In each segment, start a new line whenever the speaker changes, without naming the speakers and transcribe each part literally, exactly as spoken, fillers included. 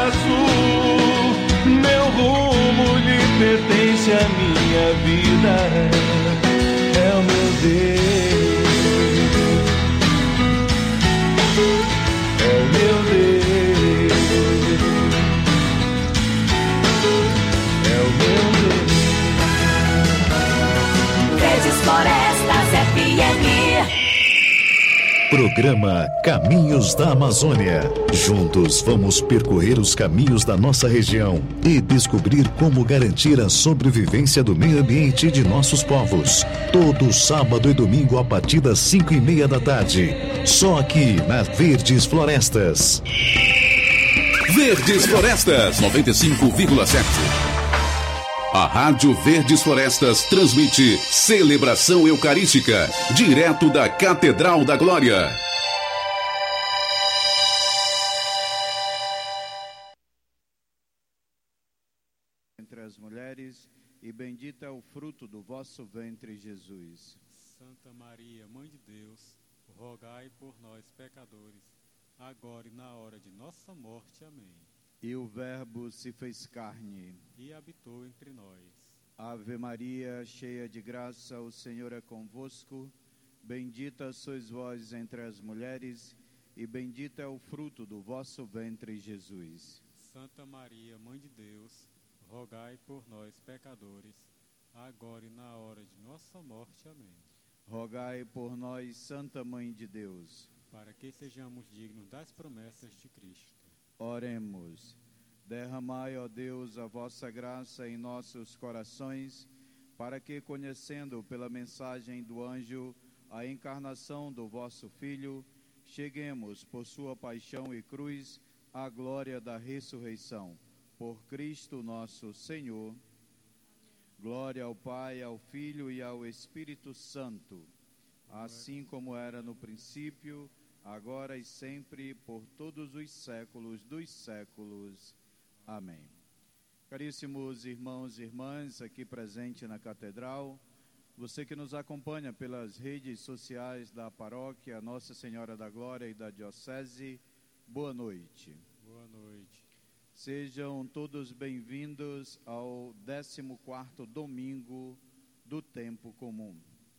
passo, meu rumo lhe pertence, a minha vida é o meu Deus. É o meu Deus, é o meu Deus.
Verdes Florestas F M.
Programa Caminhos da Amazônia. Juntos vamos percorrer os caminhos da nossa região e descobrir como garantir a sobrevivência do meio ambiente e de nossos povos. Todo sábado e domingo a partir das cinco e meia da tarde. Só aqui na Verdes Florestas.
Verdes Florestas noventa e cinco vírgula sete. A Rádio Verdes Florestas transmite Celebração Eucarística, direto da Catedral da Glória.
Entre as mulheres, e bendito é o fruto do vosso ventre, Jesus.
Santa Maria, Mãe de Deus, rogai por nós, pecadores, agora e na hora de nossa morte. Amém.
E o Verbo se fez carne
e habitou entre nós.
Ave Maria, cheia de graça, o Senhor é convosco. Bendita sois vós entre as mulheres, e bendito é o fruto do vosso ventre, Jesus.
Santa Maria, Mãe de Deus, rogai por nós, pecadores, agora e na hora de nossa morte. Amém.
Rogai por nós, Santa Mãe de Deus,
para que sejamos dignos das promessas de Cristo.
Oremos. Derramai, ó Deus, a vossa graça em nossos corações, para que, conhecendo pela mensagem do anjo a encarnação do vosso Filho, cheguemos, por sua paixão e cruz, à glória da ressurreição. Por Cristo nosso Senhor. Glória ao Pai, ao Filho e ao Espírito Santo, assim como era no princípio, agora e sempre, por todos os séculos dos séculos. Amém. Caríssimos irmãos e irmãs aqui presentes na Catedral, você que nos acompanha pelas redes sociais da paróquia Nossa Senhora da Glória e da Diocese, boa noite.
Boa noite.
Sejam todos bem-vindos ao décimo quarto domingo do tempo comum.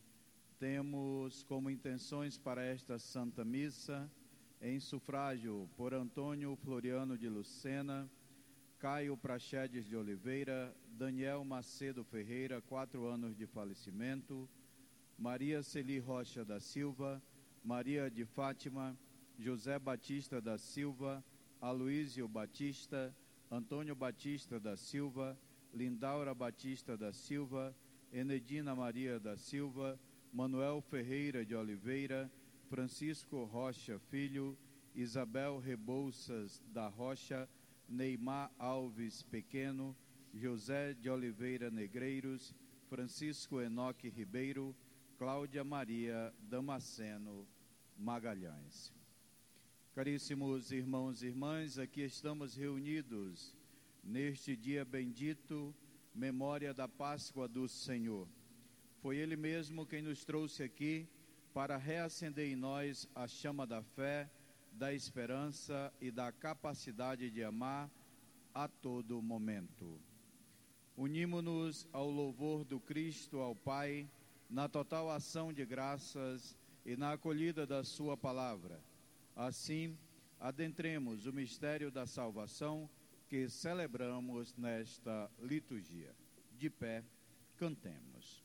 Temos como intenções para esta Santa Missa, em sufrágio por Antônio Floriano de Lucena, Caio Praxedes de Oliveira, Daniel Macedo Ferreira, quatro anos de falecimento, Maria Celi Rocha da Silva, Maria de Fátima, José Batista da Silva, Aloísio Batista, Antônio Batista da Silva, Lindaura Batista da Silva, Enedina Maria da Silva, Manuel Ferreira de Oliveira, Francisco Rocha Filho, Isabel Rebouças da Rocha, Neymar Alves Pequeno, José de Oliveira Negreiros, Francisco Enoque Ribeiro, Cláudia Maria Damasceno Magalhães. Caríssimos irmãos e irmãs, aqui estamos reunidos neste dia bendito, memória da Páscoa do Senhor. Foi Ele mesmo quem nos trouxe aqui para reacender em nós a chama da fé, da esperança e da capacidade de amar a todo momento. Unimo-nos ao louvor do Cristo ao Pai, na total ação de graças e na acolhida da sua palavra. Assim, adentremos o mistério da salvação que celebramos nesta liturgia. De pé, cantemos.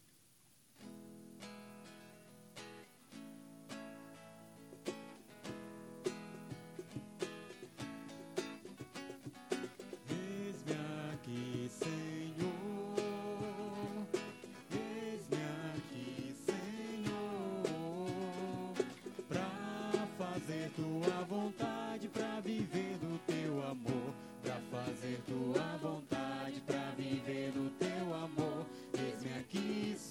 Tua vontade pra viver do teu amor, pra fazer tua vontade pra viver do teu amor. Eis-me aqui,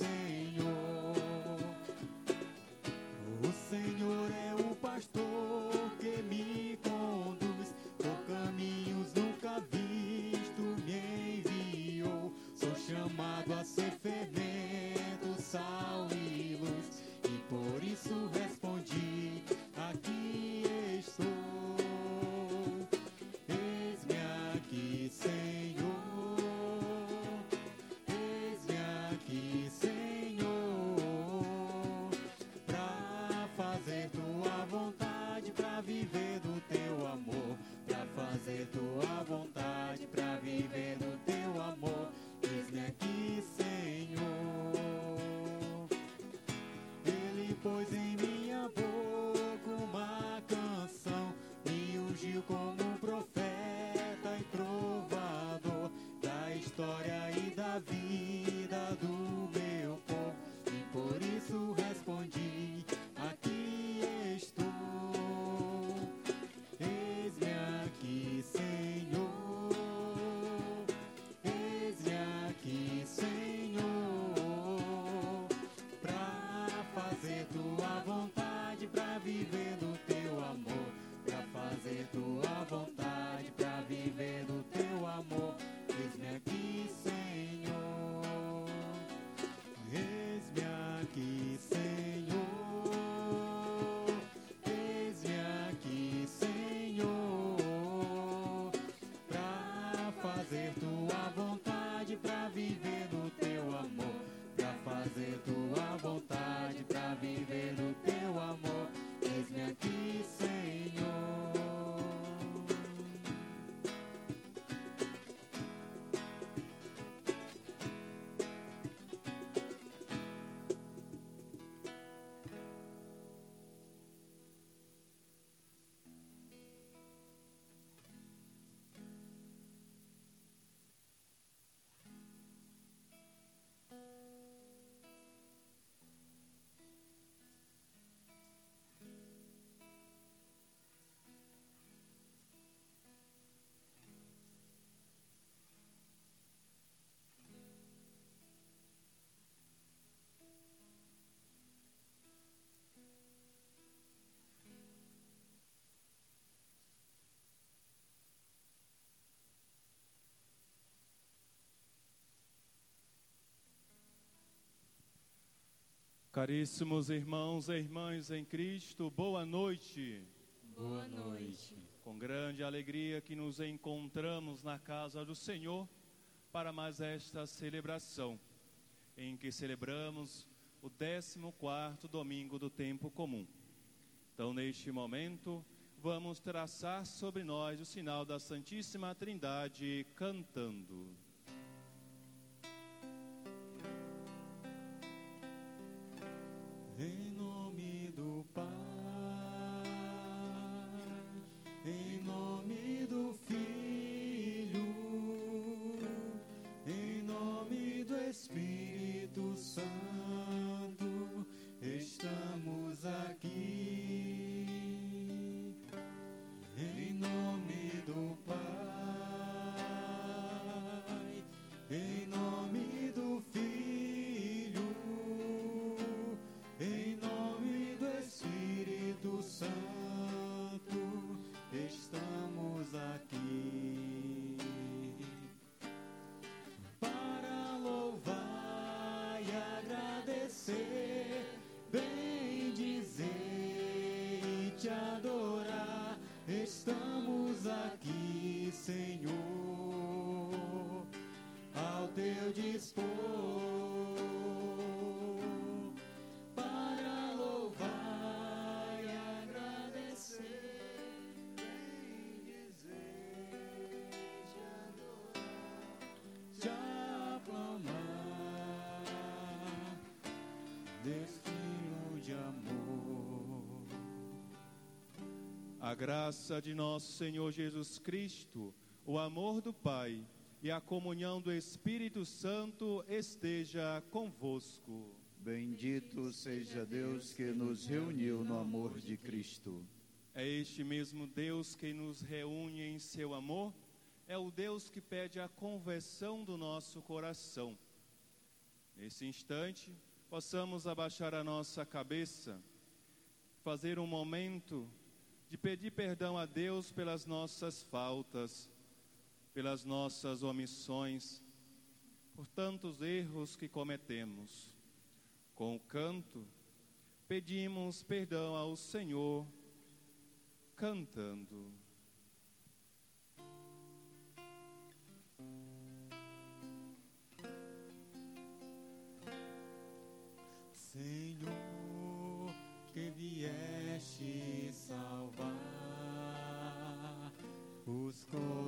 fazer tua vontade, pra viver no teu amor. Eis-me aqui, Senhor. Ele pôs em minha boca uma canção, me ungiu como profeta e trovador da história e da vida do meu povo. E por isso respondi, aqui estou. Eis-me aqui, Senhor. Eis-me aqui, Senhor, pra fazer tua vontade, pra viver do teu amor, pra fazer tua vontade, pra viver do teu amor. Eis-me aqui, Senhor. Eis-me aqui, Senhor. Eis-me aqui, Senhor, pra fazer tua vontade, pra viver no teu amor, pra fazer tua vontade, pra viver no teu amor. Eis-me aqui, Senhor.
Caríssimos irmãos e irmãs em Cristo, boa noite.
Boa noite.
Com grande alegria que nos encontramos na casa do Senhor para mais esta celebração, em que celebramos o décimo quarto domingo do tempo comum. Então, neste momento, vamos traçar sobre nós o sinal da Santíssima Trindade cantando.
Em nome do Pai, em nome do Filho, em nome do Espírito Santo, estamos aqui. Em nome do Pai, em nome do Filho, em nome do Espírito Santo, estamos aqui para louvar e agradecer, bendizer e te adorar. Estamos aqui, Senhor, ao teu dispor.
A graça de nosso Senhor Jesus Cristo, o amor do Pai e a comunhão do Espírito Santo esteja convosco.
Bendito seja Deus que nos reuniu no amor de Cristo.
É este mesmo Deus que nos reúne em seu amor, é o Deus que pede a conversão do nosso coração. Nesse instante, possamos abaixar a nossa cabeça, fazer um momento de pedir perdão a Deus pelas nossas faltas, pelas nossas omissões, por tantos erros que cometemos. Com o canto, pedimos perdão ao Senhor, cantando.
Senhor, que vieste salvar os corações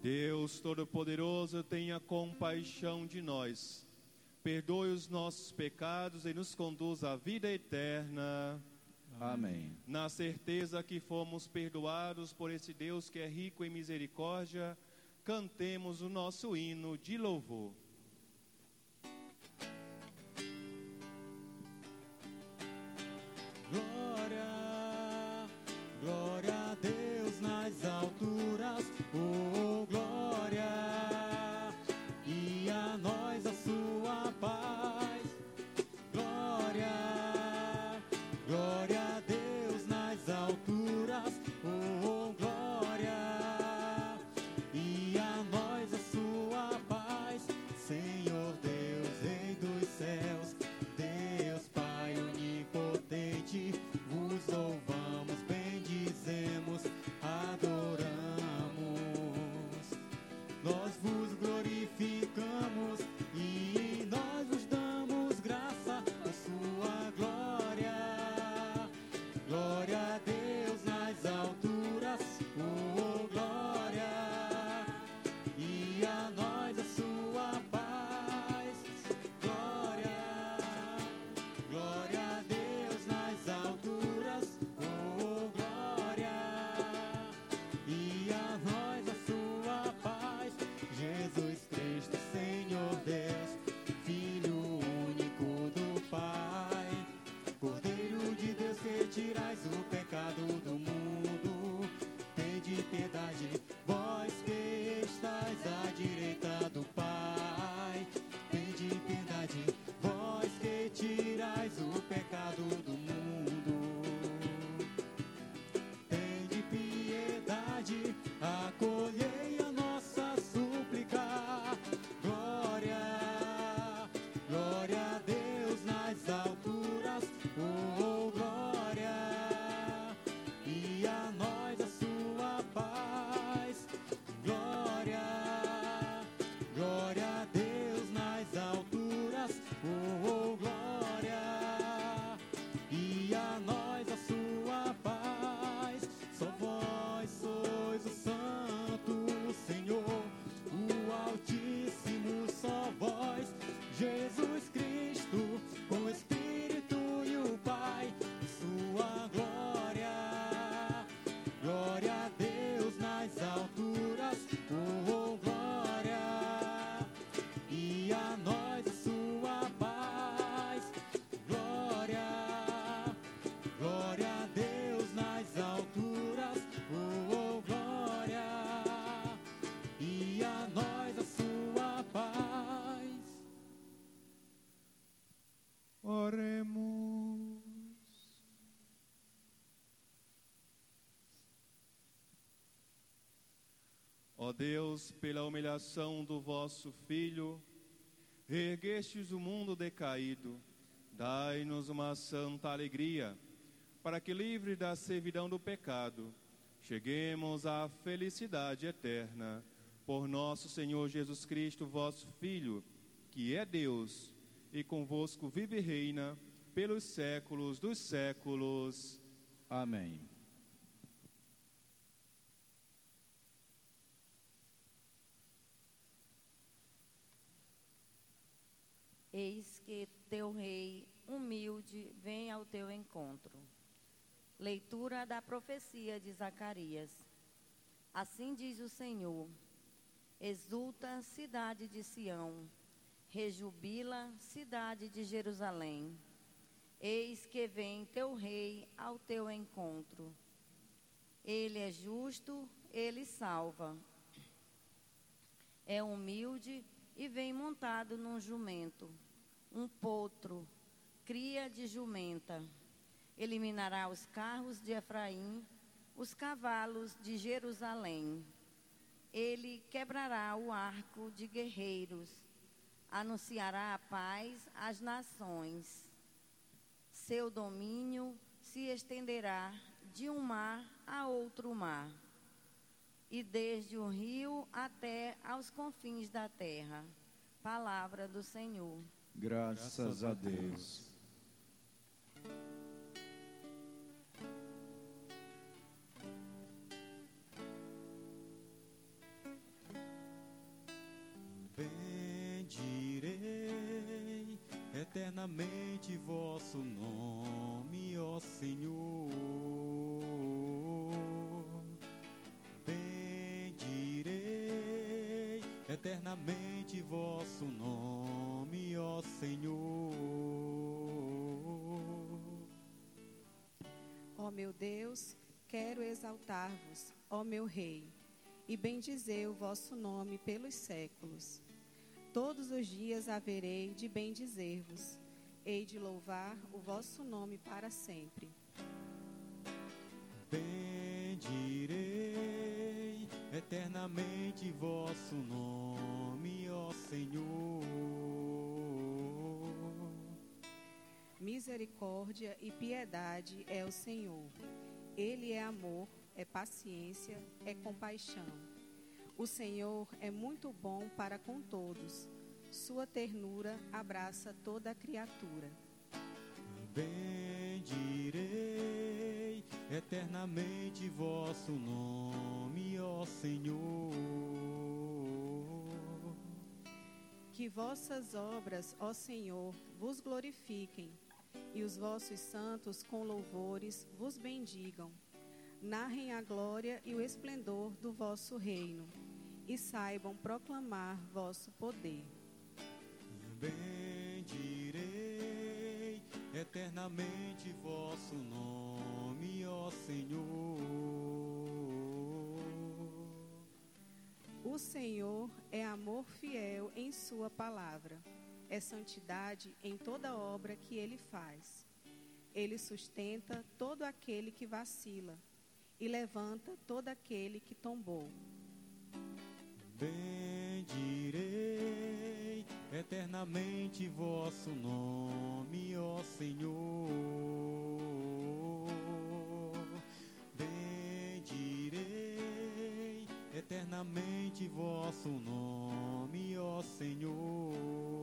Deus Todo-Poderoso, tenha compaixão de nós, perdoe os nossos pecados e nos conduza à vida eterna.
Amém.
Na certeza que fomos perdoados por esse Deus que é rico em misericórdia, cantemos o nosso hino de louvor.
Glória, glória a Deus nas alturas, oh glória, e a nós a sua paz. Glória, glória a Deus nas alturas, oh glória, e a nós a sua paz. Senhor Deus, Rei dos céus, Deus Pai onipotente, vos louvamos, bendizemos, adoramos. Nós vos glorificamos e nós vos damos graça por sua glória. Glória a Deus nas alturas, oh glória, e a nós a sua paz. Glória, glória a Deus nas alturas, oh glória, e a nós a sua paz. Jesus Cristo, Senhor Deus, Filho único do Pai, Cordeiro de Deus que tirais o pecado do mundo, tende piedade, vós que estáis à direita do Pai, tende piedade, vós que tirais o pecado do mundo, tende piedade, acolhei a nossa súplica. Glória, glória a Deus nas alturas, oh glória, e a nós a sua paz. Glória, glória a Deus nas alturas, oh glória, e a nós a sua paz. Só vós sois o Santo Senhor, o Altíssimo, só vós, Jesus Cristo, com o Espírito e o Pai, sua glória. Glória a Deus nas alturas, oh glória, e a nós a sua paz. Glória, glória a Deus nas alturas, oh glória, e a nós a sua paz.
Oremos. Ó Deus, pela humilhação do vosso Filho, reerguestes o mundo decaído, dai-nos uma santa alegria, para que, livre da servidão do pecado, cheguemos à felicidade eterna. Por nosso Senhor Jesus Cristo, vosso Filho, que é Deus, e convosco vive e reina pelos séculos dos séculos.
Amém.
Eis que teu rei humilde vem ao teu encontro. Leitura da profecia de Zacarias. Assim diz o Senhor: exulta, cidade de Sião, rejubila, cidade de Jerusalém. Eis que vem teu rei ao teu encontro. Ele é justo, ele salva. É humilde e vem montado num jumento, um potro, cria de jumenta. Eliminará os carros de Efraim, os cavalos de Jerusalém. Ele quebrará o arco de guerreiros, anunciará a paz às nações. Seu domínio se estenderá de um mar a outro mar, e desde o rio até aos confins da terra. Palavra do Senhor.
Graças a Deus.
eternamente vosso nome, ó Senhor.
Ó meu Deus, quero exaltar-vos, ó meu Rei, e bendizer o vosso nome pelos séculos. Todos os dias haverei de bendizer-vos, hei de louvar o vosso nome para sempre.
Bendirei eternamente vosso nome, ó Senhor.
Misericórdia e piedade é o Senhor. Ele é amor, é paciência, é compaixão. O Senhor é muito bom para com todos. Sua ternura abraça toda a criatura.
Bendirei eternamente vosso nome, ó Senhor.
Que vossas obras, ó Senhor, vos glorifiquem, e os vossos santos com louvores vos bendigam. Narrem a glória e o esplendor do vosso reino, e saibam proclamar vosso poder.
Bendirei eternamente vosso nome, ó Senhor.
O Senhor é amor fiel em sua palavra, é santidade em toda obra que ele faz. Ele sustenta todo aquele que vacila e levanta todo aquele que tombou.
Bendirei eternamente vosso nome, ó Senhor. Bendirei eternamente vosso nome, ó Senhor.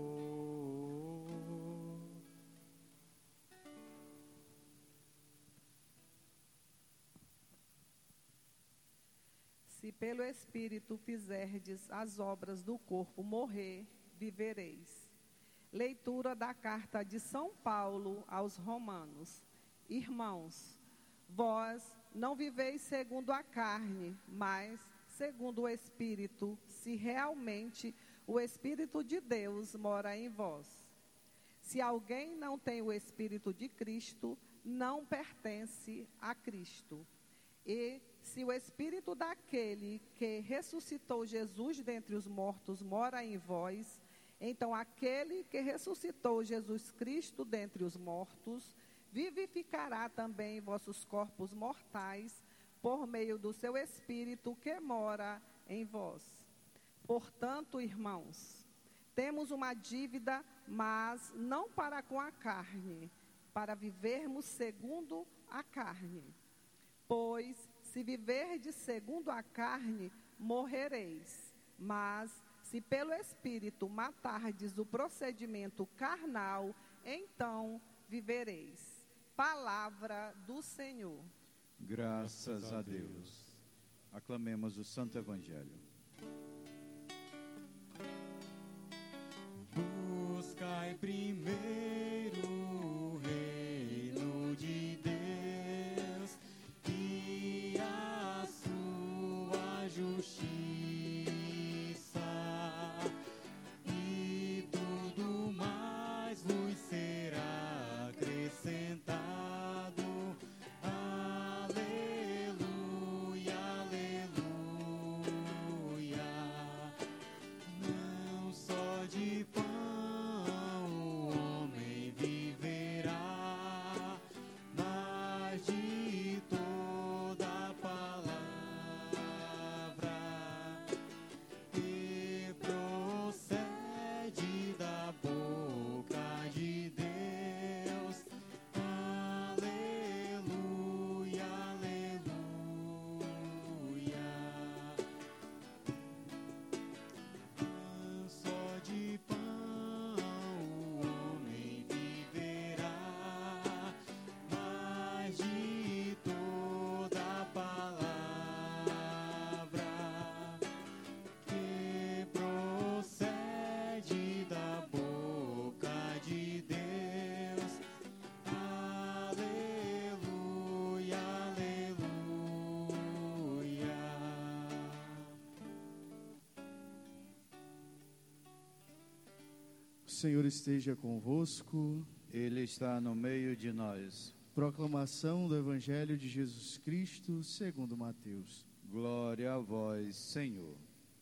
Se pelo Espírito fizerdes as obras do corpo morrer, vivereis. Leitura da carta de São Paulo aos Romanos. Irmãos, vós não viveis segundo a carne, mas segundo o Espírito, se realmente o Espírito de Deus mora em vós. Se alguém não tem o Espírito de Cristo, não pertence a Cristo. E se o Espírito daquele que ressuscitou Jesus dentre os mortos mora em vós, então aquele que ressuscitou Jesus Cristo dentre os mortos vivificará também vossos corpos mortais por meio do seu Espírito que mora em vós. Portanto, irmãos, temos uma dívida, mas não para com a carne, para vivermos segundo a carne. Pois, se viverdes segundo a carne, morrereis. Mas, se pelo Espírito matardes o procedimento carnal, então vivereis. Palavra do Senhor.
Graças a Deus. Aclamemos o Santo Evangelho.
Buscai primeiro o reino de Deus e a sua justiça, e tudo mais vos será acrescentado. Aleluia, aleluia. Não só de pão o homem viverá, mas de toda palavra que procede da boca de Deus. Aleluia, aleluia. Não só de pão o homem viverá, mas de
Senhor esteja convosco.
Ele está no meio de nós.
Proclamação do Evangelho de Jesus Cristo segundo Mateus.
Glória a vós, Senhor.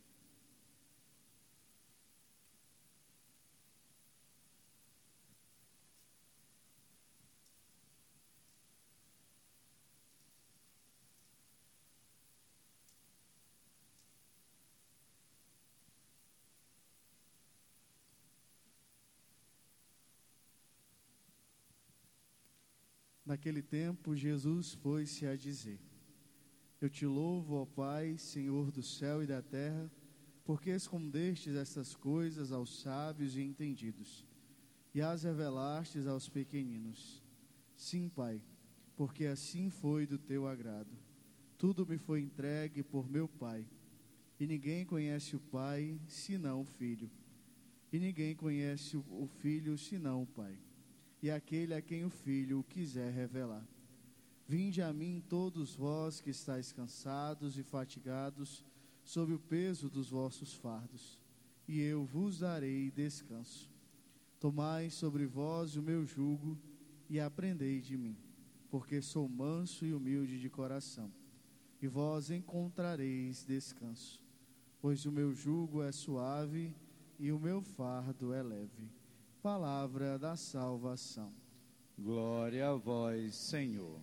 Naquele tempo, Jesus foi-se a dizer: Eu te louvo, ó Pai, Senhor do céu e da terra, porque escondestes estas coisas aos sábios e entendidos, e as revelastes aos pequeninos. Sim, Pai, porque assim foi do teu agrado. Tudo me foi entregue por meu Pai, e ninguém conhece o Pai, senão o Filho, e ninguém conhece o Filho, senão o Pai, e aquele a quem o Filho o quiser revelar. Vinde a mim todos vós que estáis cansados e fatigados, sob o peso dos vossos fardos, e eu vos darei descanso. Tomai sobre vós o meu jugo e aprendei de mim, porque sou manso e humilde de coração, e vós encontrareis descanso, pois o meu jugo é suave e o meu fardo é leve. Palavra da salvação.
Glória a vós, Senhor.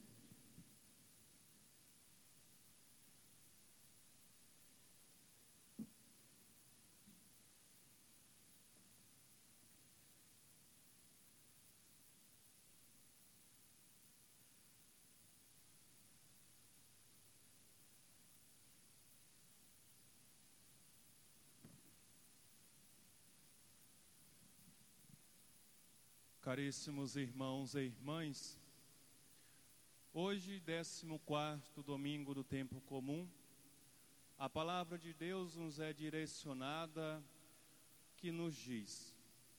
Caríssimos irmãos e irmãs, hoje, décimo quarto domingo do tempo comum, a palavra de Deus nos é direcionada, que nos diz: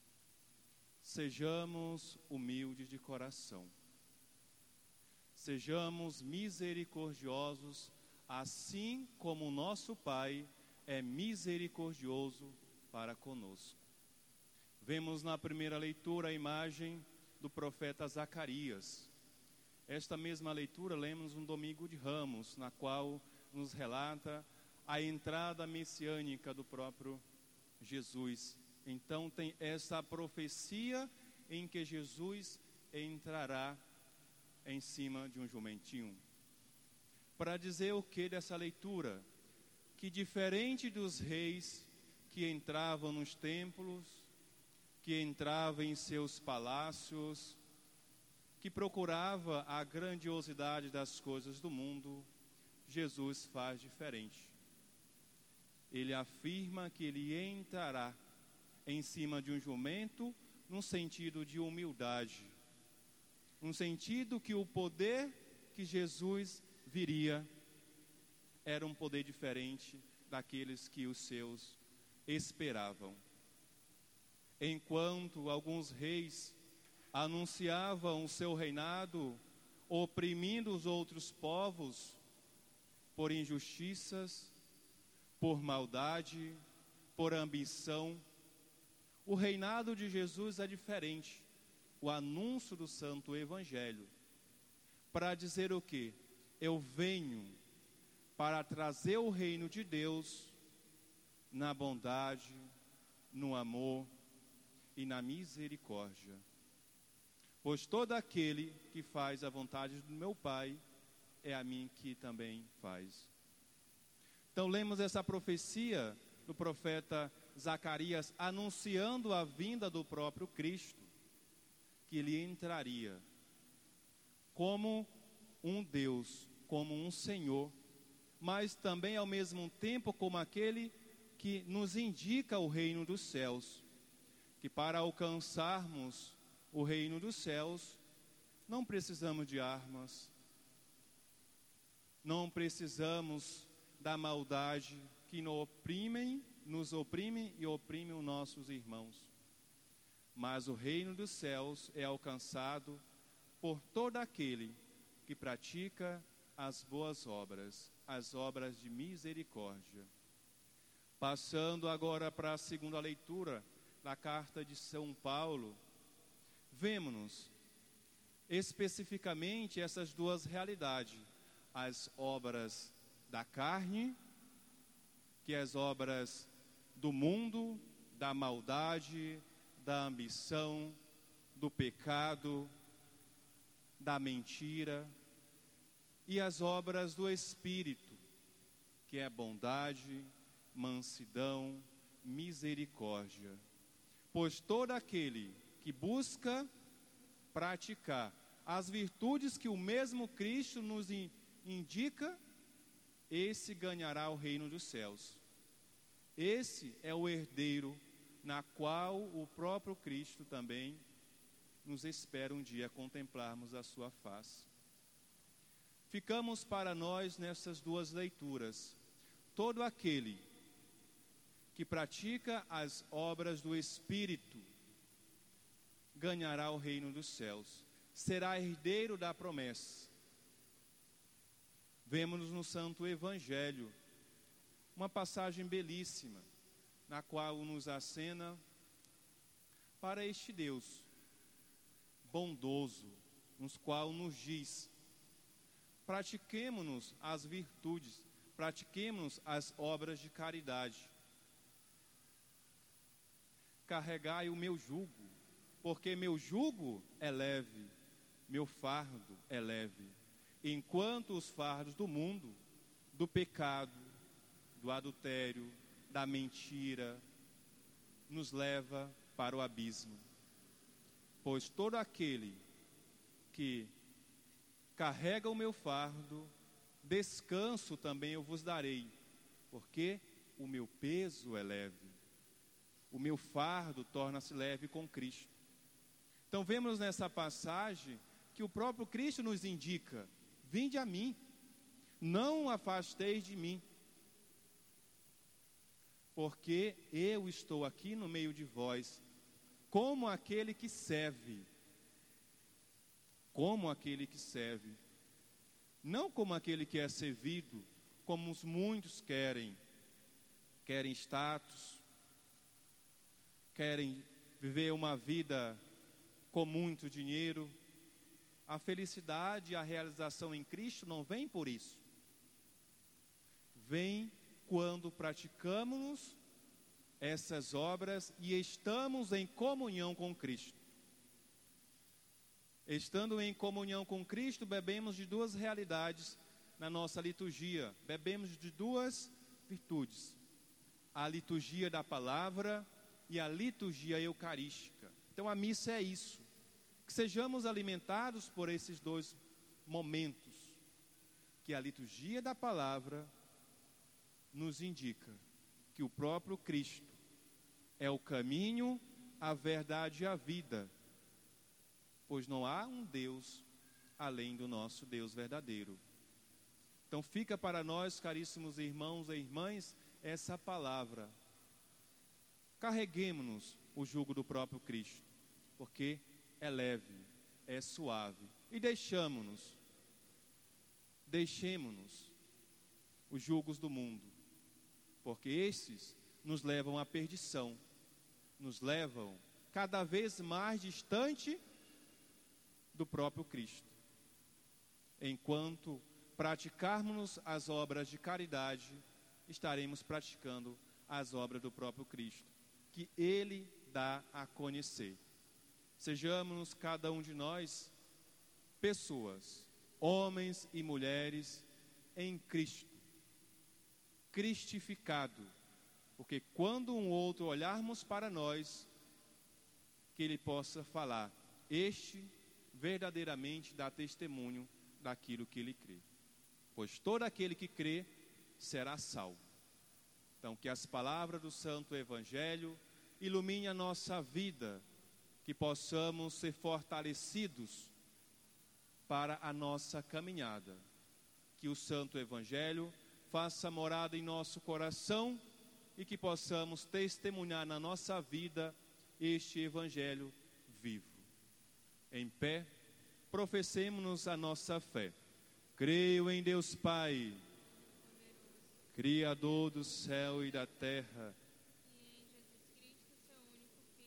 sejamos humildes de coração, sejamos misericordiosos, assim como o nosso Pai é misericordioso para conosco. Vemos na primeira leitura a imagem do profeta Zacarias. Esta mesma leitura lemos no domingo de Ramos, na qual nos relata a entrada messiânica do próprio Jesus. Então tem essa profecia em que Jesus entrará em cima de um jumentinho. Para dizer o que dessa leitura? Que diferente dos reis que entravam nos templos, que entrava em seus palácios, que procurava a grandiosidade das coisas do mundo, Jesus faz diferente. Ele afirma que ele entrará em cima de um jumento num sentido de humildade, num sentido que o poder que Jesus viria era um poder diferente daqueles que os seus esperavam. Enquanto alguns reis anunciavam o seu reinado, oprimindo os outros povos por injustiças, por maldade, por ambição, o reinado de Jesus é diferente. O anúncio do Santo Evangelho, para dizer o quê? Eu venho para trazer o reino de Deus na bondade, no amor e na misericórdia. Pois todo aquele que faz a vontade do meu Pai, é a mim que também faz. Então lemos essa profecia do profeta Zacarias, anunciando a vinda do próprio Cristo, que ele entraria como um Deus, como um Senhor, mas também ao mesmo tempo como aquele que nos indica o reino dos céus, que para alcançarmos o reino dos céus, não precisamos de armas, não precisamos da maldade que nos oprimem, nos oprimem e oprimem os nossos irmãos. Mas o reino dos céus é alcançado por todo aquele que pratica as boas obras, as obras de misericórdia. Passando agora para a segunda leitura da carta de São Paulo, vemos especificamente essas duas realidades, as obras da carne, que é as obras do mundo, da maldade, da ambição, do pecado, da mentira, e as obras do Espírito, que é bondade, mansidão, misericórdia. Pois todo aquele que busca praticar as virtudes que o mesmo Cristo nos indica, esse ganhará o reino dos céus. Esse é o herdeiro na qual o próprio Cristo também nos espera um dia contemplarmos a sua face. Ficamos para nós nessas duas leituras. Todo aquele que pratica as obras do Espírito ganhará o reino dos céus, será herdeiro da promessa. Vemos no Santo Evangelho uma passagem belíssima, na qual nos acena para este Deus bondoso, nos qual nos diz: pratiquemo-nos as virtudes, pratiquemos as obras de caridade. Carregai o meu jugo, porque meu jugo é leve, meu fardo é leve. Enquanto os fardos do mundo, do pecado, do adultério, da mentira, nos leva para o abismo. Pois todo aquele que carrega o meu fardo, descanso também eu vos darei, porque o meu peso é leve. O meu fardo torna-se leve com Cristo. Então vemos nessa passagem que o próprio Cristo nos indica: vinde a mim, não afasteis de mim, porque eu estou aqui no meio de vós, como aquele que serve, como aquele que serve, não como aquele que é servido, como os muitos querem, querem status, querem viver uma vida com muito dinheiro. A felicidade e a realização em Cristo não vem por isso. Vem quando praticamos essas obras e estamos em comunhão com Cristo. Estando em comunhão com Cristo, bebemos de duas realidades na nossa liturgia. Bebemos de duas virtudes: a liturgia da palavra e a liturgia eucarística. Então a missa é isso, que sejamos alimentados por esses dois momentos, que a liturgia da palavra nos indica que o próprio Cristo é o caminho, a verdade e a vida, pois não há um Deus além do nosso Deus verdadeiro. Então fica para nós, caríssimos irmãos e irmãs, essa palavra. Carreguemos-nos o jugo do próprio Cristo, porque é leve, é suave. E deixamos-nos, deixemos-nos os jugos do mundo, porque esses nos levam à perdição, nos levam cada vez mais distante do próprio Cristo. Enquanto praticarmos as obras de caridade, estaremos praticando as obras do próprio Cristo, que Ele dá a conhecer. Sejamos cada um de nós pessoas, homens e mulheres em Cristo, cristificado, porque quando um outro olharmos para nós, que ele possa falar: este verdadeiramente dá testemunho daquilo que ele crê, pois todo aquele que crê será salvo. Então, que as palavras do Santo Evangelho iluminem a nossa vida, que possamos ser fortalecidos para a nossa caminhada, que o Santo Evangelho faça morada em nosso coração e que possamos testemunhar na nossa vida este Evangelho vivo. Em pé, professemos-nos a nossa fé. Creio em Deus Pai, Criador do céu e da terra,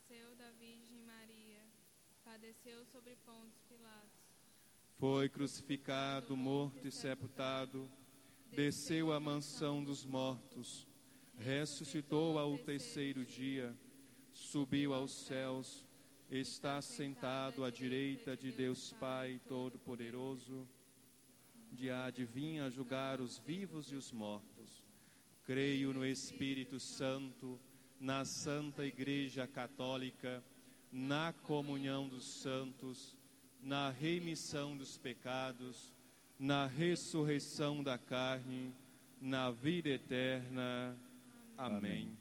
nasceu da Virgem Maria, padeceu sobre Pôncio Pilatos,
foi crucificado, morto e sepultado, desceu à mansão dos mortos, ressuscitou ao terceiro dia, subiu aos céus, está sentado à direita de Deus Pai Todo-Poderoso, de há de vir a julgar os vivos e os mortos. Creio no Espírito Santo, na Santa Igreja Católica, na comunhão dos santos, na remissão dos pecados, na ressurreição da carne, na vida eterna. Amém. Amém.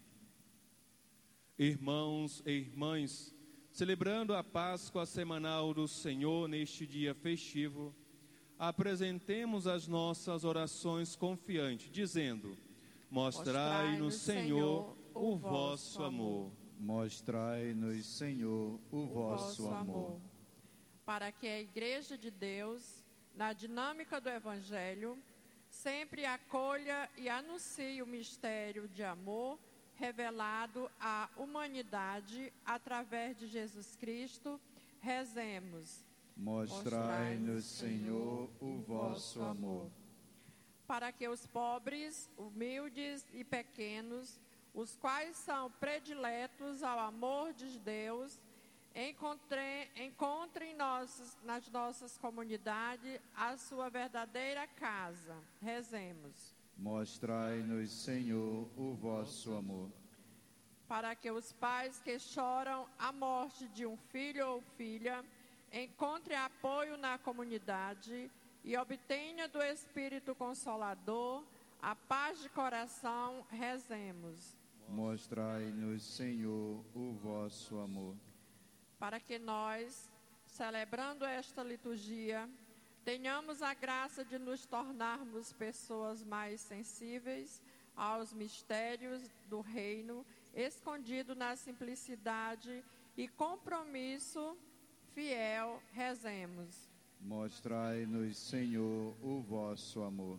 Irmãos e irmãs, celebrando a Páscoa semanal do Senhor neste dia festivo, apresentemos as nossas orações confiantes, dizendo: mostrai-nos, Senhor, o vosso amor.
Mostrai-nos, Senhor, o vosso amor.
Para que a Igreja de Deus, na dinâmica do Evangelho, sempre acolha e anuncie o mistério de amor revelado à humanidade através de Jesus Cristo, rezemos.
Mostrai-nos, Senhor, o vosso amor.
Para que os pobres, humildes e pequenos, os quais são prediletos ao amor de Deus, encontrem, encontrem nossos, nas nossas comunidades a sua verdadeira casa. Rezemos.
Mostrai-nos, Senhor, o vosso amor.
Para que os pais que choram a morte de um filho ou filha encontrem apoio na comunidade e obtenha do Espírito Consolador a paz de coração, rezemos.
Mostrai-nos, Senhor, o vosso amor.
Para que nós, celebrando esta liturgia, tenhamos a graça de nos tornarmos pessoas mais sensíveis aos mistérios do reino, escondido na simplicidade e compromisso fiel, rezemos.
Mostrai-nos, Senhor, o vosso amor.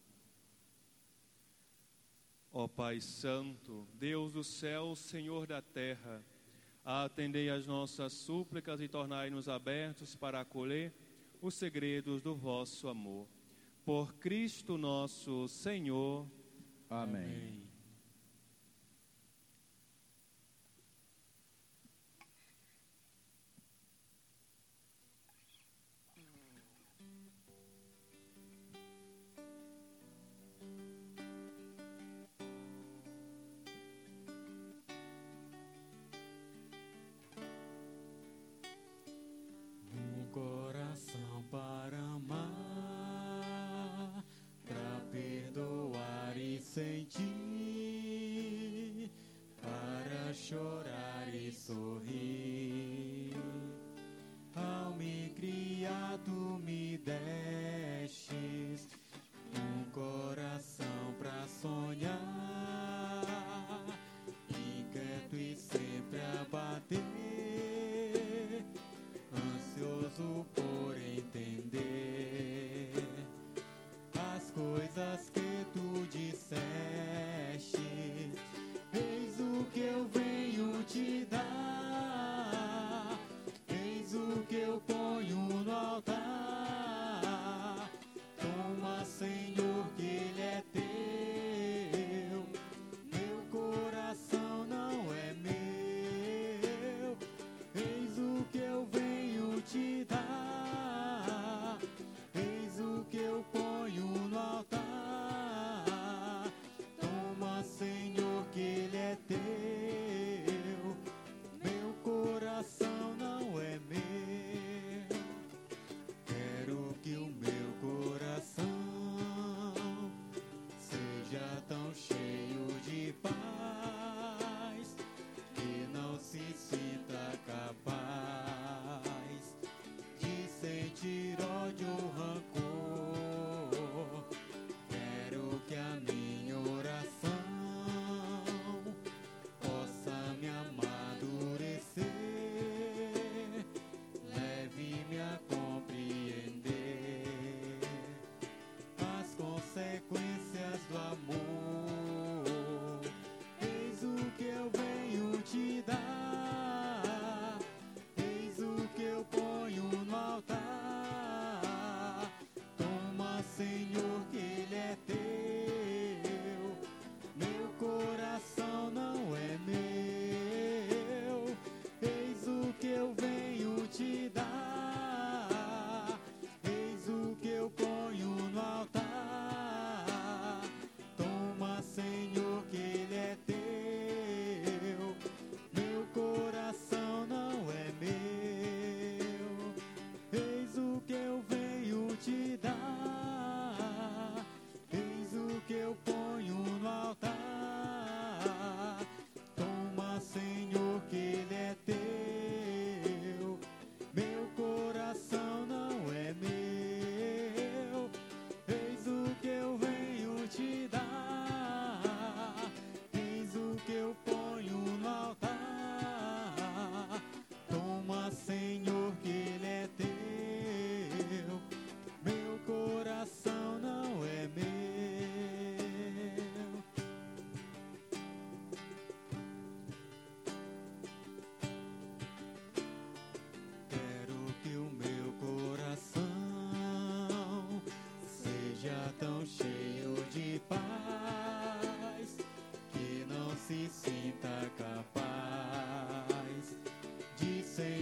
Ó Pai Santo, Deus do céu, Senhor da terra, atendei as nossas súplicas e tornai-nos abertos para acolher os segredos do vosso amor. Por Cristo nosso Senhor.
Amém.
Amém.
Coração para amar, para perdoar e sentir, para chorar e sorrir. Ao me criar, tu me destes um coração para sonhar, inquieto e sempre a bater, ansioso por entender as coisas que tu disseste. Eis o que eu venho te dar, eis o que eu ponho no altar.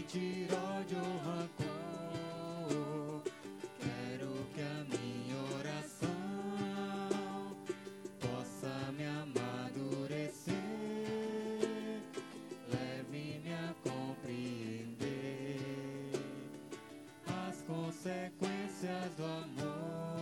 sentir ódio ou rancor. Quero que a minha oração possa me amadurecer, leve-me a compreender as consequências do amor.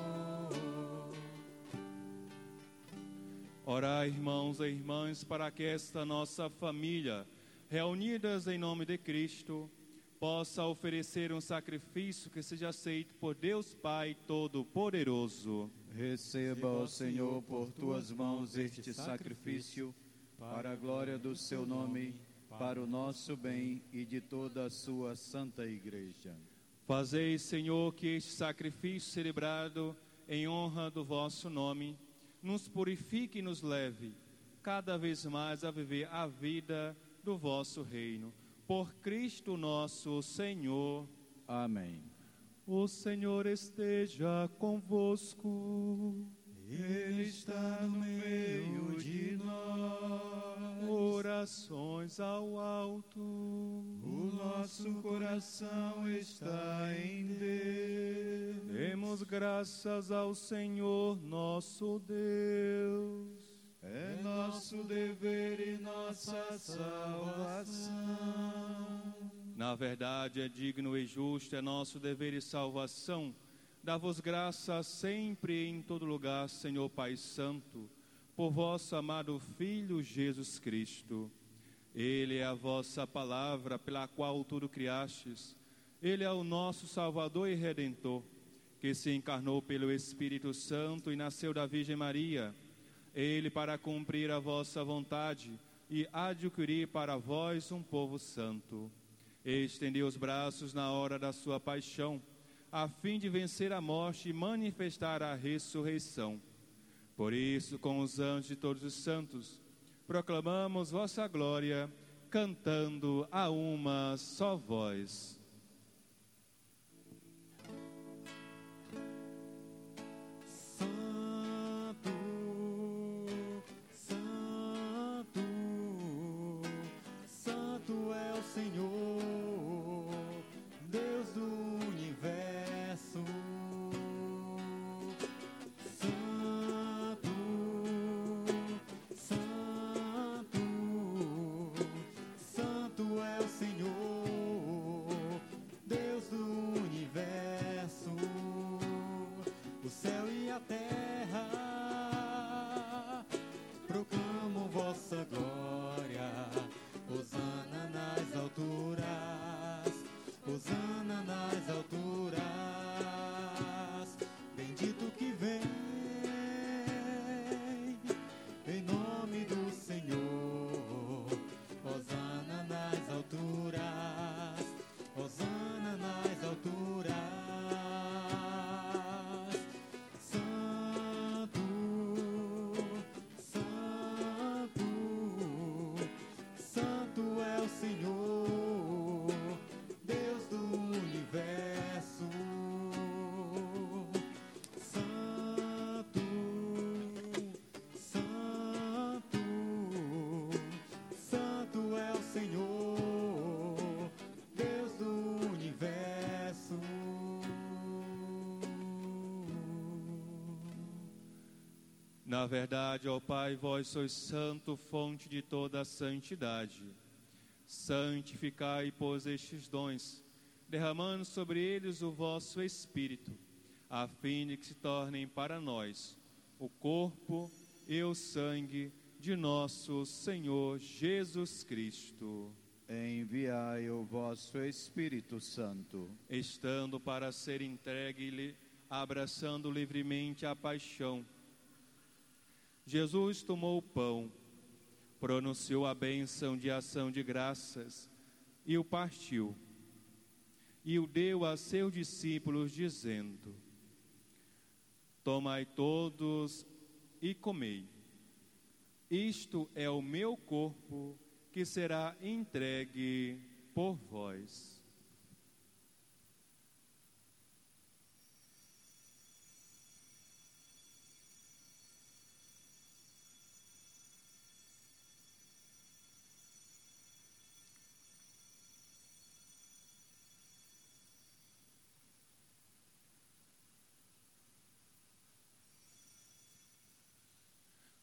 Orai, irmãos e irmãs, para que esta nossa família, reunidas em nome de Cristo, possa oferecer um sacrifício que seja aceito por Deus Pai Todo-Poderoso.
Receba, ó Senhor, por tuas mãos este sacrifício, para a glória do seu nome, para o nosso bem e de toda a sua santa igreja.
Fazei, Senhor, que este sacrifício celebrado em honra do vosso nome nos purifique e nos leve cada vez mais a viver a vida do vosso reino. Por Cristo nosso Senhor.
Amém.
O Senhor esteja convosco.
Ele está no meio de nós.
Orações ao alto.
O nosso coração está em Deus.
Demos graças ao Senhor nosso Deus.
É nosso dever e nossa salvação.
Na verdade, é digno e justo, é nosso dever e salvação. Dá-vos graças sempre e em todo lugar, Senhor Pai Santo, por vosso amado Filho Jesus Cristo. Ele é a vossa palavra, pela qual tudo criastes. Ele é o nosso Salvador e Redentor, que se encarnou pelo Espírito Santo e nasceu da Virgem Maria. Ele para cumprir a vossa vontade e adquirir para vós um povo santo. Estendeu os braços na hora da sua paixão, a fim de vencer a morte e manifestar a ressurreição. Por isso, com os anjos de todos os santos, proclamamos vossa glória, cantando a uma só voz.
Senhor, Deus do universo, Santo, Santo, Santo é o Senhor, Deus do universo, o céu e a terra proclamam vossa glória. Hosana nas alturas, Hosana nas alturas, bendito que vem, em nome do Senhor. Hosana nas alturas, Hosana nas alturas, Santo, Santo, Santo é o Senhor, Deus do universo. Santo, Santo, Santo é o Senhor, Deus do universo.
Na verdade, ó Pai, vós sois santo, fonte de toda a santidade. Santificai, pois, estes dons, derramando sobre eles o vosso Espírito, a fim de que se tornem para nós o corpo e o sangue de nosso Senhor Jesus Cristo.
Enviai o vosso Espírito Santo,
estando para ser entregue, abraçando livremente a paixão. Jesus tomou o pão, pronunciou a bênção de ação de graças e o partiu. E o deu a seus discípulos, dizendo: tomai todos e comei. Isto é o meu corpo, que será entregue por vós.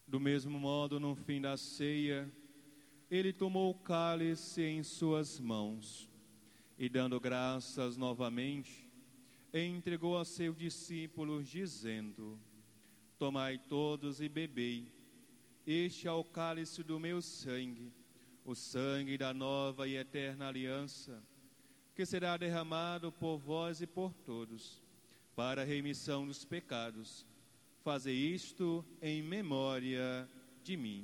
Do mesmo modo, no fim da ceia, ele tomou o cálice em suas mãos e, dando graças novamente, entregou a seus discípulos, dizendo: Tomai todos e bebei, este é o cálice do meu sangue, o sangue da nova e eterna aliança, que será derramado por vós e por todos, para a remissão dos pecados. Fazei isto em memória de mim.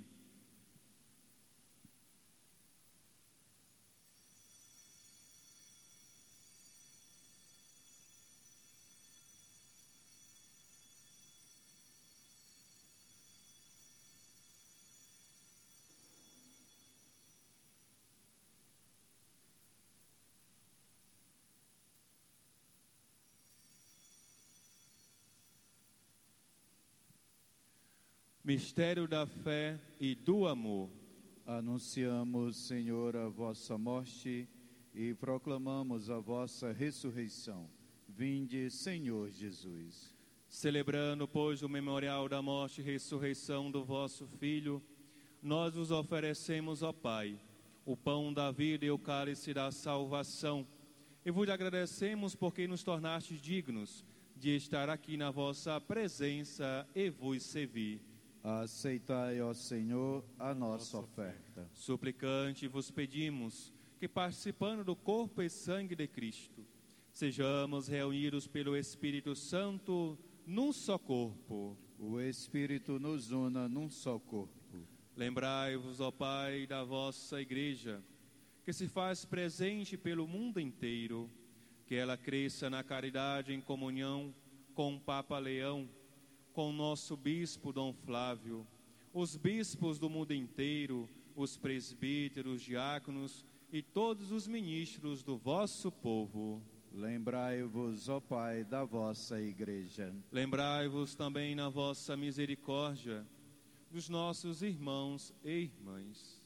Mistério da fé e do amor.
Anunciamos, Senhor, a vossa morte e proclamamos a vossa ressurreição. Vinde, Senhor Jesus.
Celebrando, pois, o memorial da morte e ressurreição do vosso Filho, nós vos oferecemos, ó Pai, o pão da vida e o cálice da salvação, e vos agradecemos porque nos tornastes dignos de estar aqui na vossa presença e vos servir.
Aceitai, ó Senhor, a nossa oferta.
Suplicante vos pedimos que, participando do corpo e sangue de Cristo, sejamos reunidos pelo Espírito Santo num só corpo.
O Espírito nos una num só corpo.
Lembrai-vos, ó Pai, da vossa Igreja, que se faz presente pelo mundo inteiro, que ela cresça na caridade em comunhão com o Papa Leão, com o nosso bispo Dom Flávio, os bispos do mundo inteiro, os presbíteros, diáconos e todos os ministros do vosso povo.
Lembrai-vos, ó Pai, da vossa Igreja.
Lembrai-vos também na vossa misericórdia dos nossos irmãos e irmãs,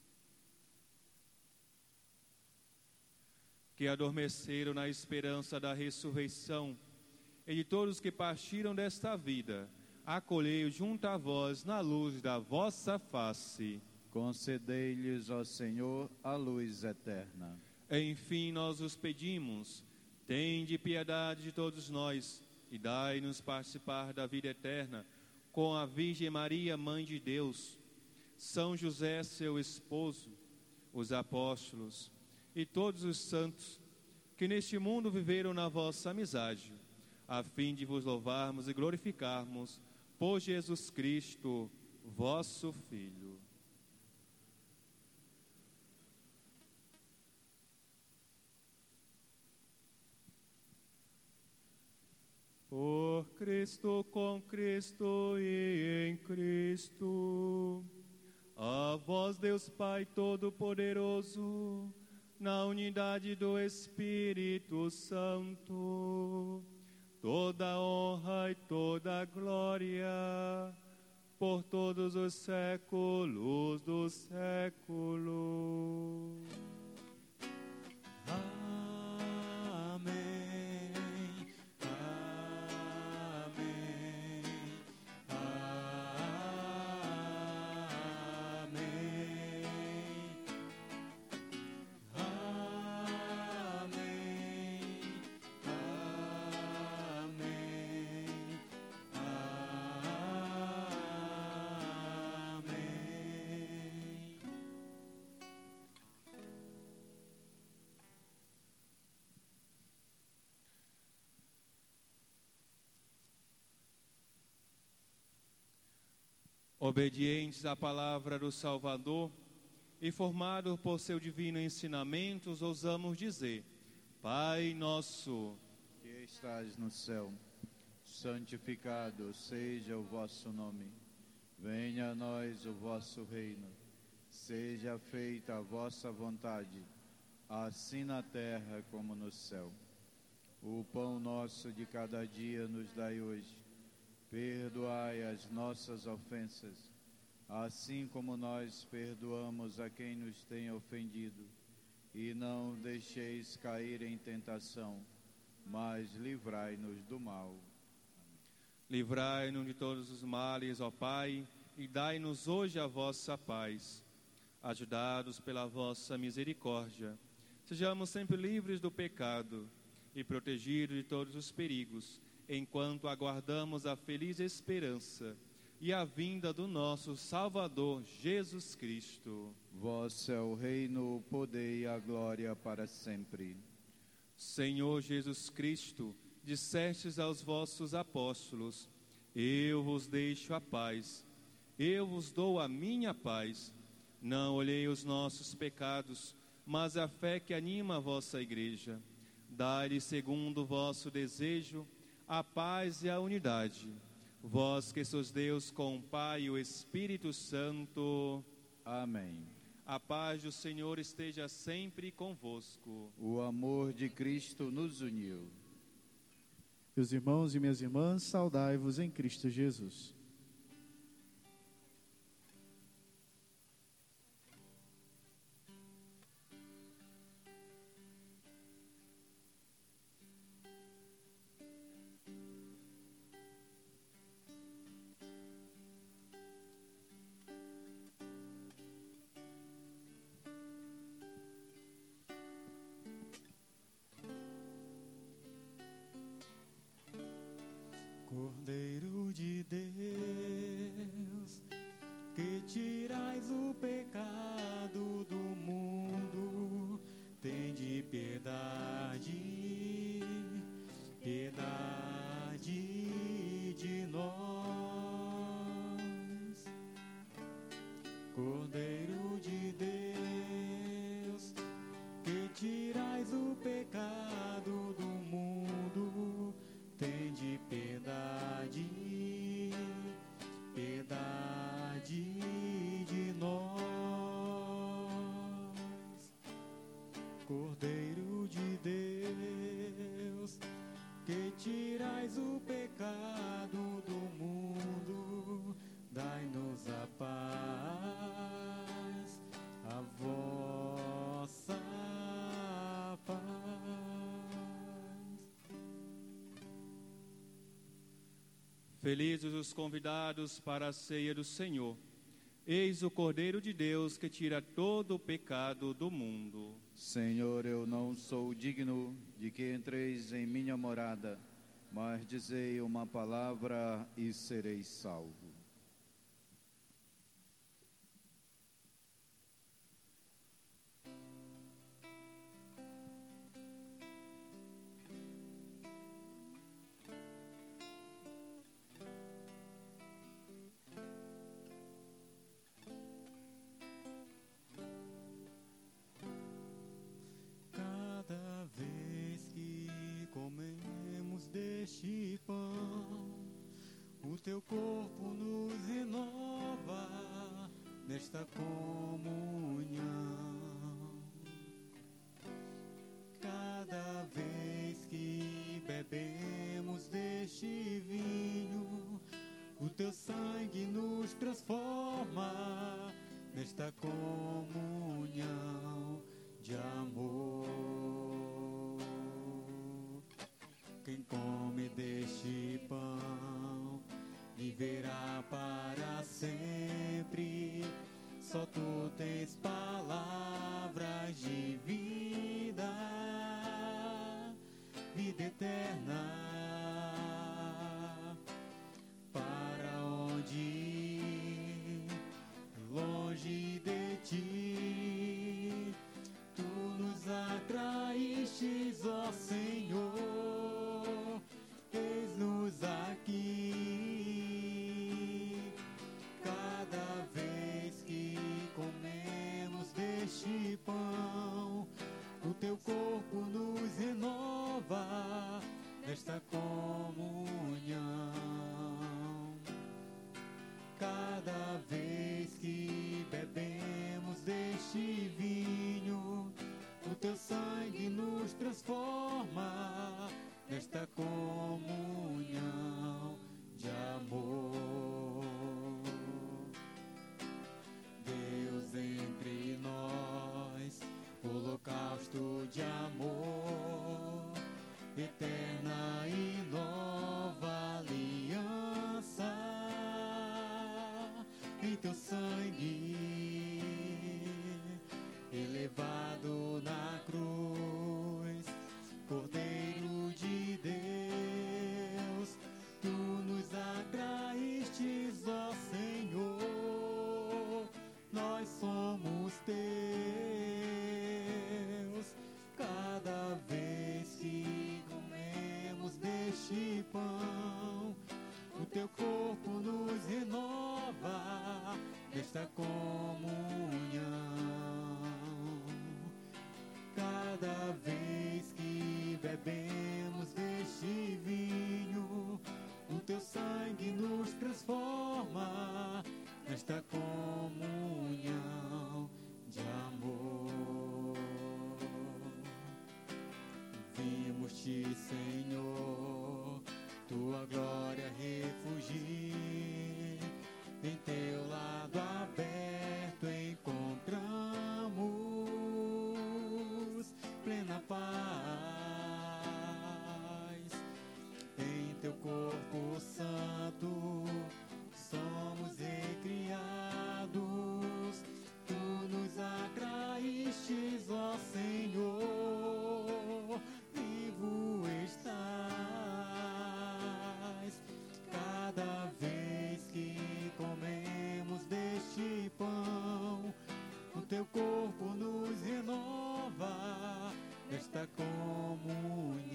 que adormeceram na esperança da ressurreição, e de todos que partiram desta vida, acolhei junto a vós na luz da vossa face.
Concedei-lhes, ó Senhor, a luz eterna.
Enfim, nós os pedimos, tende piedade de todos nós e dai-nos participar da vida eterna com a Virgem Maria, Mãe de Deus, São José, seu esposo, os apóstolos e todos os santos que neste mundo viveram na vossa amizade, a fim de vos louvarmos e glorificarmos por Jesus Cristo, vosso Filho. Por Cristo, com Cristo e em Cristo, a vós, Deus Pai Todo-Poderoso, na unidade do Espírito Santo, toda honra e toda glória, por todos os séculos dos séculos. Obedientes à palavra do Salvador e formados por seu divino ensinamento, ousamos dizer: Pai nosso,
que estás no céu, santificado seja o vosso nome. Venha a nós o vosso reino. Seja feita a vossa vontade, assim na terra como no céu. O pão nosso de cada dia nos dai hoje. Perdoai as nossas ofensas, assim como nós perdoamos a quem nos tem ofendido. E não deixeis cair em tentação, mas livrai-nos do mal.
Livrai-nos de todos os males, ó Pai, e dai-nos hoje a vossa paz. Ajudados pela vossa misericórdia, sejamos sempre livres do pecado e protegidos de todos os perigos, enquanto aguardamos a feliz esperança e a vinda do nosso Salvador Jesus Cristo.
Vosso é o reino, o poder e a glória para sempre.
Senhor Jesus Cristo, dissestes aos vossos apóstolos: eu vos deixo a paz, eu vos dou a minha paz. Não olhei os nossos pecados, mas a fé que anima a vossa igreja. Dai-lhe, segundo o vosso desejo, a paz e a unidade. Vós que sois Deus com o Pai e o Espírito Santo.
Amém.
A paz do Senhor esteja sempre convosco.
O amor de Cristo nos uniu.
Meus irmãos e minhas irmãs, saudai-vos em Cristo Jesus.
Cordeiro de Deus, que tirais o pecado do mundo, tende piedade, piedade de nós. Cordeiro de Deus, que tirais o pecado do mundo, tende piedade, piedade de nós. Cordeiro de Deus, que tirais o pecado do mundo, dai-nos a paz, a vossa paz.
Felizes os convidados para a ceia do Senhor. Eis o Cordeiro de Deus que tira todo o pecado do mundo.
Senhor, eu não sou digno de que entreis em minha morada, mas dizei uma palavra e serei salvo.
Cada vez que comemos deste pão, o teu corpo nos renova nesta comunhão. Cada vez que bebemos deste vinho, o teu sangue nos transforma nesta comunhão de amor. Quem come deste pão viverá para sempre. Só tu tens palavras de vida, vida eterna. Para onde ir? Longe de ti, tu nos atraístes, ó Senhor, eis-nos aqui. Cada vez que comemos deste pão, o teu corpo nos renova nesta comunhão. Cada vez que bebemos deste vinho, o teu sangue nos transforma nesta comunhão de amor. Deus entre nós, holocausto de amor, eterna e nova aliança. nesta comunhão. Cada vez que bebemos deste vinho, o teu sangue nos transforma nesta comunhão de amor. Vimos-te, Senhor, tua glória refugir, em teu lado aberto encontramos plena paz. Em teu corpo santo somos recriados, tu nos atraístes, ó Senhor, vivo estás. Cada vez que comemos deste pão, o teu corpo nos renova nesta comunhão.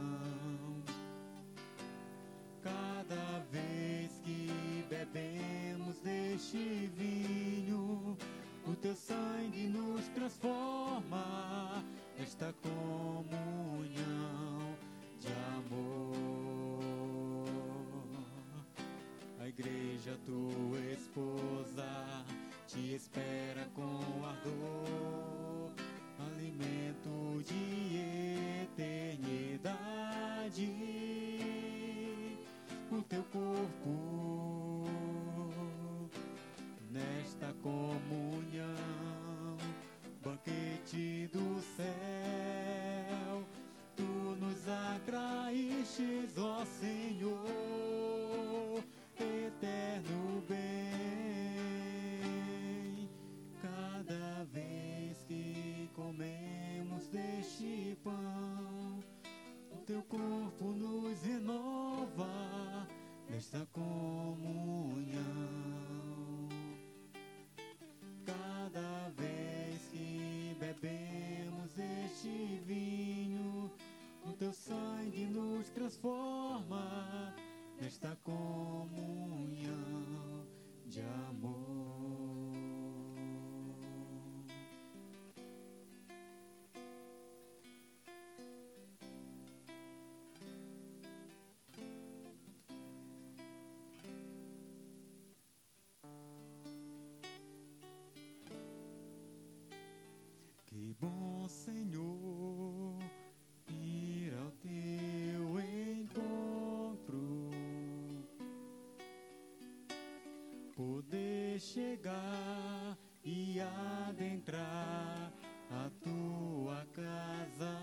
Cada vez que bebemos deste vinho, o teu sangue nos transforma nesta comunhão de amor. A igreja, tua esposa, te espera com ardor, alimento de eternidade. O teu corpo nesta comunhão, banquete do céu, tu nos atraístes, ó Senhor, eterno bem. Cada vez que comemos deste pão, o teu corpo nos renova nesta comunhão. Cada vez que bebemos este vinho, o teu sangue nos transforma nesta comunhão de amor. Que bom, Senhor, ir ao teu encontro, poder chegar e adentrar a tua casa,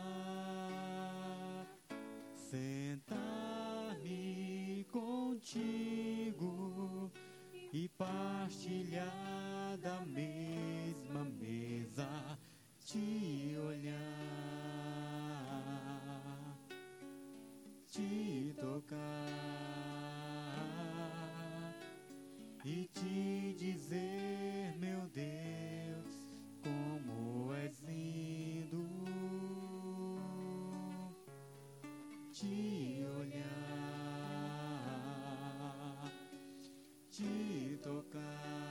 sentar-me contigo e partilhar da mesma mesa, te olhar, te tocar e te dizer, meu Deus, como és lindo, te olhar, te tocar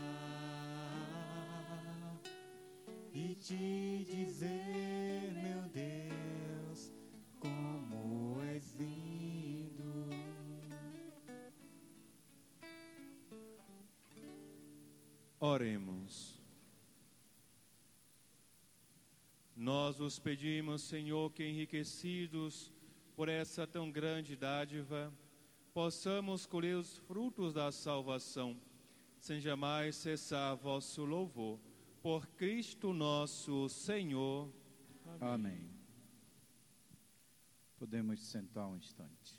e te dizer, meu Deus, como és lindo.
Oremos. Nós os pedimos, Senhor, que enriquecidos por essa tão grande dádiva, possamos colher os frutos da salvação, sem jamais cessar vosso louvor. Por Cristo nosso Senhor.
Amém. Amém. Podemos sentar um instante.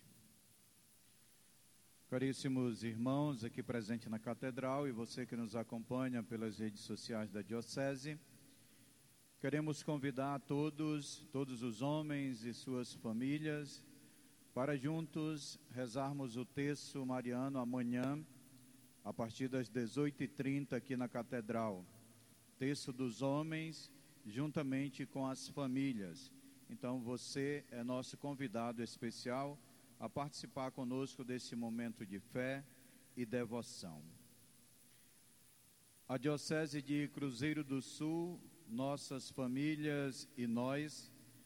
Caríssimos irmãos aqui presentes na Catedral e você que nos acompanha pelas redes sociais da Diocese, queremos convidar a todos, todos os homens e suas famílias, para juntos rezarmos o terço mariano amanhã, a partir das dezoito e trinta aqui na Catedral. Terço dos homens, juntamente com as famílias. Então você é nosso convidado especial a participar conosco desse momento de fé e devoção. A Diocese de Cruzeiro do Sul, nossas famílias e nós